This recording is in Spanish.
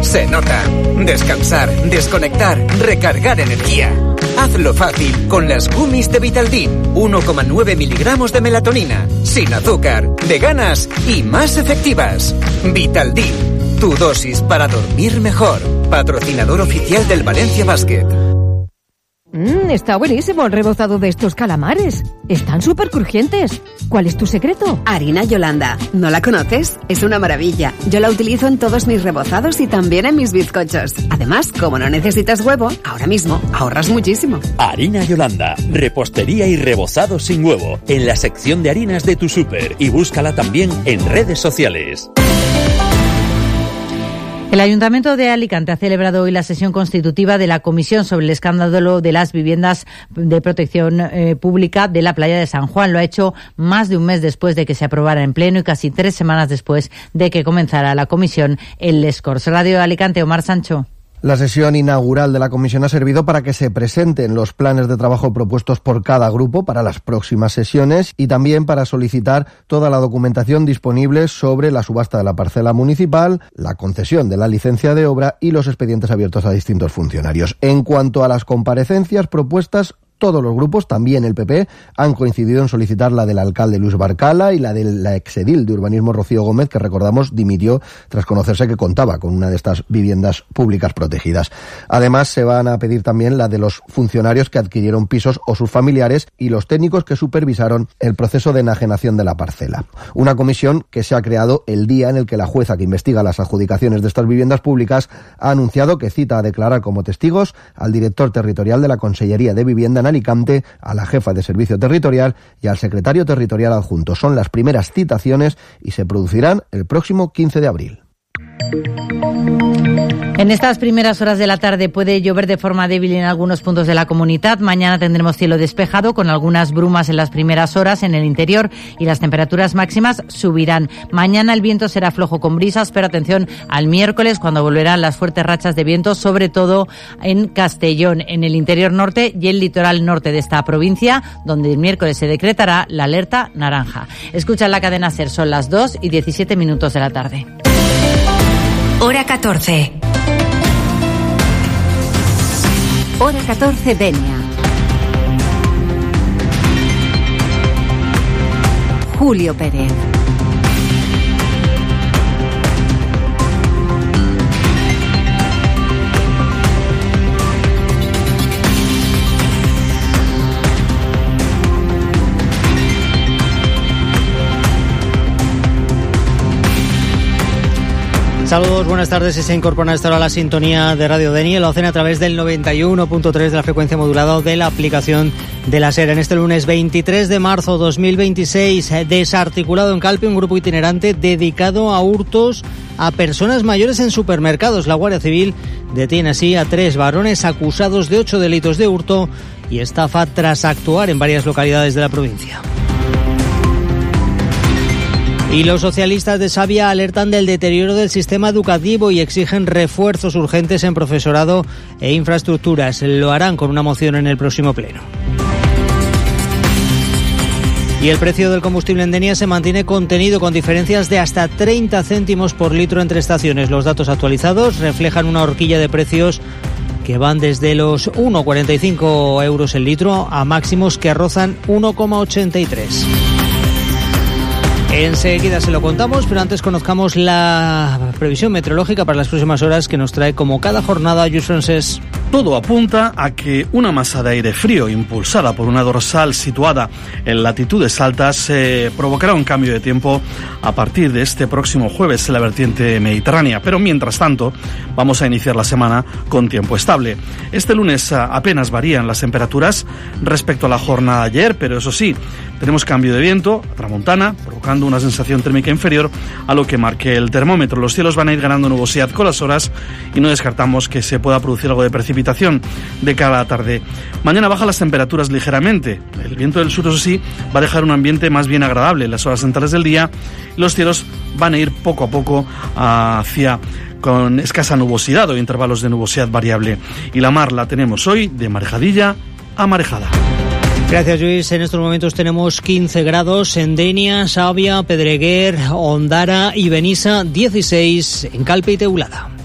Se nota. Descansar, desconectar, recargar energía. Hazlo fácil con las gummies de Vitaldin. 1,9 miligramos de melatonina, sin azúcar, veganas y más efectivas. Vitaldin, tu dosis para dormir mejor. Patrocinador oficial del Valencia Basket. Está buenísimo el rebozado de estos calamares. Están súper crujientes. ¿Cuál es tu secreto? Harina Yolanda. ¿No la conoces? Es una maravilla. Yo la utilizo en todos mis rebozados y también en mis bizcochos. Además, como no necesitas huevo, ahora mismo ahorras muchísimo. Harina Yolanda. Repostería y rebozado sin huevo. En la sección de harinas de tu súper. Y búscala también en redes sociales. El Ayuntamiento de Alicante ha celebrado hoy la sesión constitutiva de la Comisión sobre el escándalo de las viviendas de protección pública de la playa de San Juan. Lo ha hecho más de un mes después de que se aprobara en pleno y casi 3 semanas después de que comenzara la comisión en Les Corts. Radio de Alicante, Omar Sancho. La sesión inaugural de la comisión ha servido para que se presenten los planes de trabajo propuestos por cada grupo para las próximas sesiones y también para solicitar toda la documentación disponible sobre la subasta de la parcela municipal, la concesión de la licencia de obra y los expedientes abiertos a distintos funcionarios. En cuanto a las comparecencias propuestas, todos los grupos, también el PP, han coincidido en solicitar la del alcalde Luis Barcala y la de la exedil de urbanismo Rocío Gómez, que recordamos dimitió tras conocerse que contaba con una de estas viviendas públicas protegidas. Además, se van a pedir también la de los funcionarios que adquirieron pisos o sus familiares y los técnicos que supervisaron el proceso de enajenación de la parcela. Una comisión que se ha creado el día en el que la jueza que investiga las adjudicaciones de estas viviendas públicas ha anunciado que cita a declarar como testigos al director territorial de la Consellería de Vivienda en Alicante, a la jefa de Servicio Territorial y al secretario territorial adjunto. Son las primeras citaciones y se producirán el próximo 15 de abril. En estas primeras horas de la tarde puede llover de forma débil en algunos puntos de la comunidad. Mañana tendremos cielo despejado con algunas brumas en las primeras horas en el interior y las temperaturas máximas subirán. Mañana el viento será flojo con brisas, pero atención al miércoles cuando volverán las fuertes rachas de viento, sobre todo en Castellón, en el interior norte y el litoral norte de esta provincia, donde el miércoles se decretará la alerta naranja. Escuchan la cadena SER, son las 2:17 de la tarde. Hora 14. Hora 14, Denia. Julio Pérez. Saludos, buenas tardes. Si se incorporan a esta hora a la sintonía de Radio Denia, lo hacen a través del 91.3 de la frecuencia modulada de la aplicación de la SER. En este lunes 23 de marzo 2026, desarticulado en Calpe un grupo itinerante dedicado a hurtos a personas mayores en supermercados. La Guardia Civil detiene así a 3 varones acusados de 8 delitos de hurto y estafa tras actuar en varias localidades de la provincia. Y los socialistas de Savia alertan del deterioro del sistema educativo y exigen refuerzos urgentes en profesorado e infraestructuras. Lo harán con una moción en el próximo pleno. Y el precio del combustible en Denia se mantiene contenido con diferencias de hasta 30 céntimos por litro entre estaciones. Los datos actualizados reflejan una horquilla de precios que van desde los 1,45 euros el litro a máximos que rozan 1,83. Enseguida se lo contamos, pero antes conozcamos la previsión meteorológica para las próximas horas que nos trae como cada jornada Lluís Francés. Todo apunta a que una masa de aire frío impulsada por una dorsal situada en latitudes altas provocará un cambio de tiempo a partir de este próximo jueves en la vertiente mediterránea. Pero mientras tanto vamos a iniciar la semana con tiempo estable. Este lunes apenas varían las temperaturas respecto a la jornada de ayer, pero eso sí, tenemos cambio de viento a tramontana, provocando una sensación térmica inferior a lo que marque el termómetro. Los cielos van a ir ganando nubosidad con las horas y no descartamos que se pueda producir algo de precipitación de cara a la tarde. Mañana bajan las temperaturas ligeramente. El viento del sur, eso sí, va a dejar un ambiente más bien agradable en las horas centrales del día. Los cielos van a ir poco a poco hacia con escasa nubosidad o intervalos de nubosidad variable. Y la mar la tenemos hoy de marejadilla a marejada. Gracias, Luis. En estos momentos tenemos 15 grados en Denia, Savia, Pedreguer, Ondara y Benissa, 16 en Calpe y Teulada.